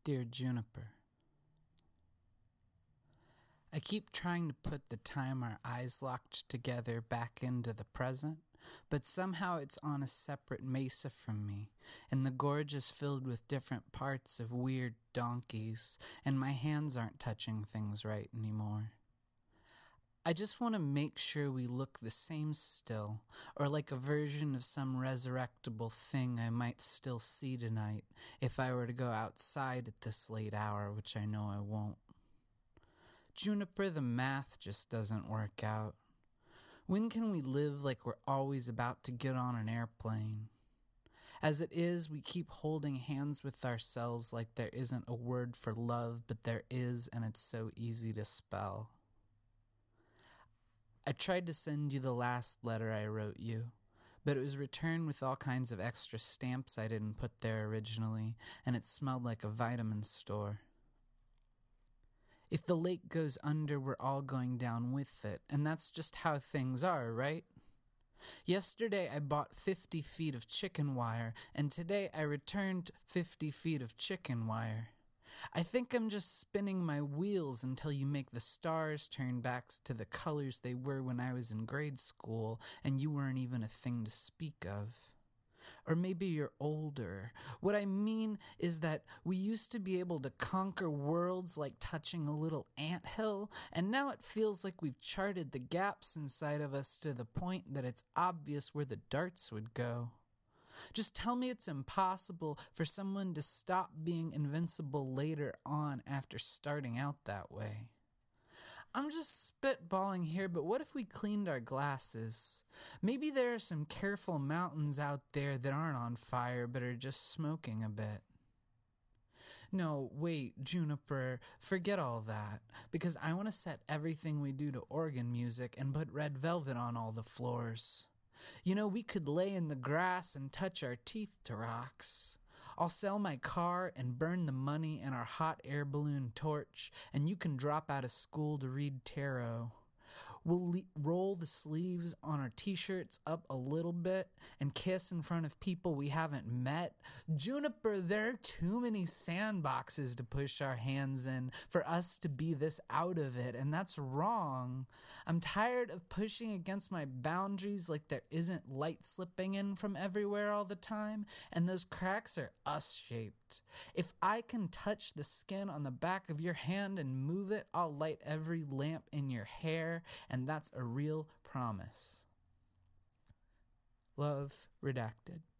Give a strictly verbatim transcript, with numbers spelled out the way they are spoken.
Dear Juniper, I keep trying to put the time our eyes locked together back into the present, but somehow it's on a separate mesa from me, and the gorge is filled with different parts of weird donkeys, and my hands aren't touching things right anymore. I just want to make sure we look the same still, or like a version of some resurrectable thing I might still see tonight if I were to go outside at this late hour, which I know I won't. Juniper, the math just doesn't work out. When can we live like we're always about to get on an airplane? As it is, we keep holding hands with ourselves like there isn't a word for love, but there is, and it's so easy to spell. I tried to send you the last letter I wrote you, but it was returned with all kinds of extra stamps I didn't put there originally, and it smelled like a vitamin store. If the lake goes under, we're all going down with it, and that's just how things are, right? Yesterday I bought fifty feet of chicken wire, and today I returned fifty feet of chicken wire. I think I'm just spinning my wheels until you make the stars turn back to the colors they were when I was in grade school, and you weren't even a thing to speak of. Or maybe you're older. What I mean is that we used to be able to conquer worlds like touching a little anthill, and now it feels like we've charted the gaps inside of us to the point that it's obvious where the darts would go. Just tell me it's impossible for someone to stop being invincible later on after starting out that way. I'm just spitballing here, but what if we cleaned our glasses? Maybe there are some careful mountains out there that aren't on fire but are just smoking a bit. No, wait, Juniper, forget all that, because I want to set everything we do to organ music and put red velvet on all the floors. You know, we could lay in the grass and touch our teeth to rocks. I'll sell my car and burn the money in our hot air balloon torch, and you can drop out of school to read tarot. We'll le- roll the sleeves on our t-shirts up a little bit and kiss in front of people we haven't met. Juniper, there are too many sandboxes to push our hands in for us to be this out of it, and that's wrong. I'm tired of pushing against my boundaries like there isn't light slipping in from everywhere all the time, and those cracks are us-shaped. If I can touch the skin on the back of your hand and move it, I'll light every lamp in your hair, and that's a real promise. Love, Redacted.